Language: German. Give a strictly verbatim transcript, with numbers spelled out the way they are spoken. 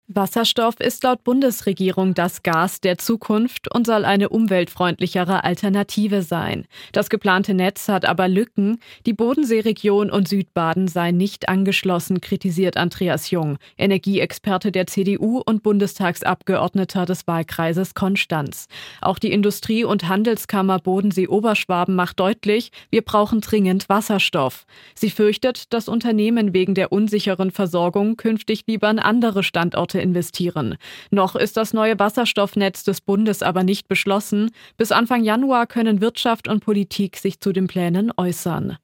Wasserstoff ist laut Bundesregierung das Gas der Zukunft und soll eine umweltfreundlichere Alternative sein. Das geplante Netz hat aber Lücken. Die Bodenseeregion und Südbaden seien nicht angeschlossen, kritisiert Andreas Jung, Energieexperte der C D U und Bundestagsabgeordneter des Wahlkreises Konstanz. Auch die Industrie- und Handelskammer Bodensee-Oberschwaben macht deutlich, wir brauchen dringend Wasserstoff. Sie fürchtet, dass Unternehmen wegen der unsicheren Versorgung künftig lieber an andere Standorte investieren. Noch ist das neue Wasserstoffnetz des Bundes aber nicht beschlossen. Bis Anfang Januar können Wirtschaft und Politik sich zu den Plänen äußern.